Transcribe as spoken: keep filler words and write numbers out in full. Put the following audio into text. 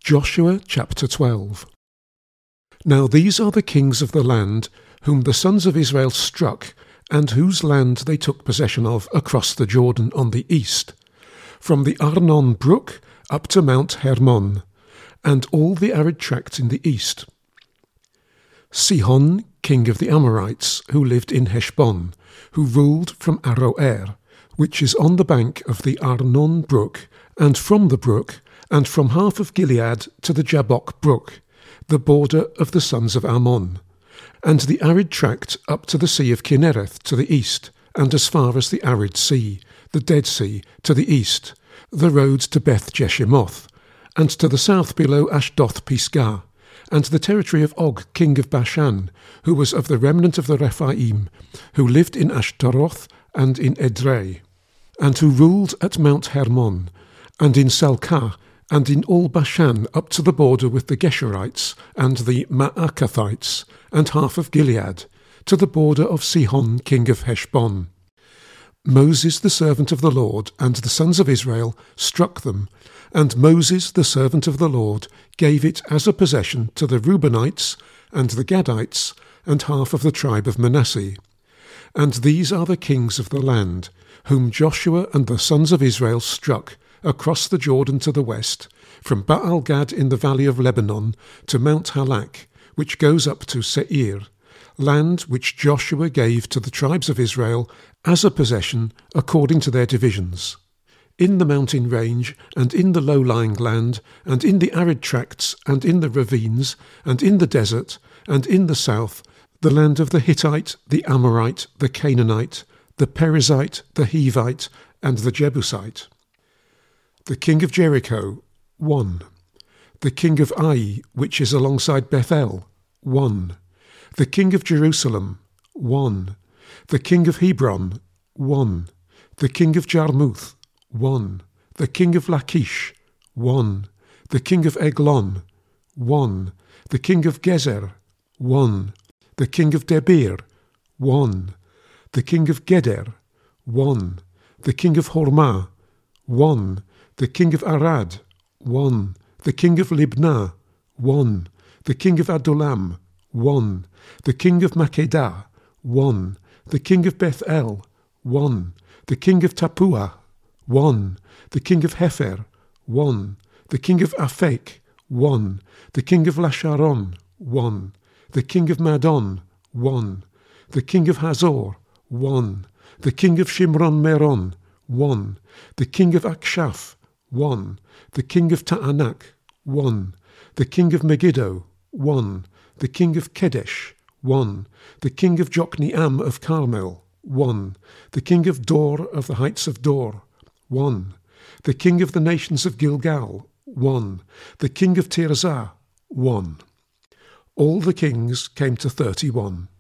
Joshua chapter twelve. Now these are the kings of the land whom the sons of Israel struck, and whose land they took possession of across the Jordan on the east, from the Arnon brook up to Mount Hermon, and all the arid tract in the east. Sihon, king of the Amorites, who lived in Heshbon, who ruled from Aroer, which is on the bank of the Arnon brook, and from the brook, and from half of Gilead to the Jabbok brook, the border of the sons of Ammon, and the arid tract up to the sea of Kinnereth to the east, and as far as the arid sea, the Dead Sea, to the east, the road to Beth Jeshimoth, and to the south below Ashdoth Pisgah, and the territory of Og king of Bashan, who was of the remnant of the Rephaim, who lived in Ashtaroth and in Edrei, and who ruled at Mount Hermon, and in Salcah, and in all Bashan up to the border with the Geshurites and the Maacathites, and half of Gilead, to the border of Sihon king of Heshbon. Moses the servant of the Lord and the sons of Israel struck them, and Moses the servant of the Lord gave it as a possession to the Reubenites and the Gadites and half of the tribe of Manasseh. And these are the kings of the land, whom Joshua and the sons of Israel struck across the Jordan to the west, from Baal-Gad in the valley of Lebanon to Mount Halak, which goes up to Seir, land which Joshua gave to the tribes of Israel as a possession according to their divisions, in the mountain range, and in the low-lying land, and in the arid tracts, and in the ravines, and in the desert, and in the south, the land of the Hittite, the Amorite, the Canaanite, the Perizzite, the Hivite, and the Jebusite. The king of Jericho, one. The king of Ai, which is alongside Bethel, one. The king of Jerusalem, one. The king of Hebron, one. The king of Jarmuth, one. The king of Lachish, one. The king of Eglon, one. The king of Gezer, one. The king of Debir, one. The king of Geder, one. The king of Hormah, one. The king of Arad, one. The king of Libnah, one. The king of Adullam, one. The king of Makkedah, one. The king of Bethel, one. The king of Tappuah, one. The king of Hepher, one. The king of Aphek, one. The king of Lasharon, one. The king of Madon, one. The king of Hazor, one. The king of Shimron Meron, one. The king of Akshaph, one. The king of Ta'anak, one. The king of Megiddo, one. The king of Kedesh, one. The king of Jokneam of Carmel, one. The king of Dor of the heights of Dor, one. The king of the nations of Gilgal, one. The king of Tirzah, one. All the kings came to thirty-one.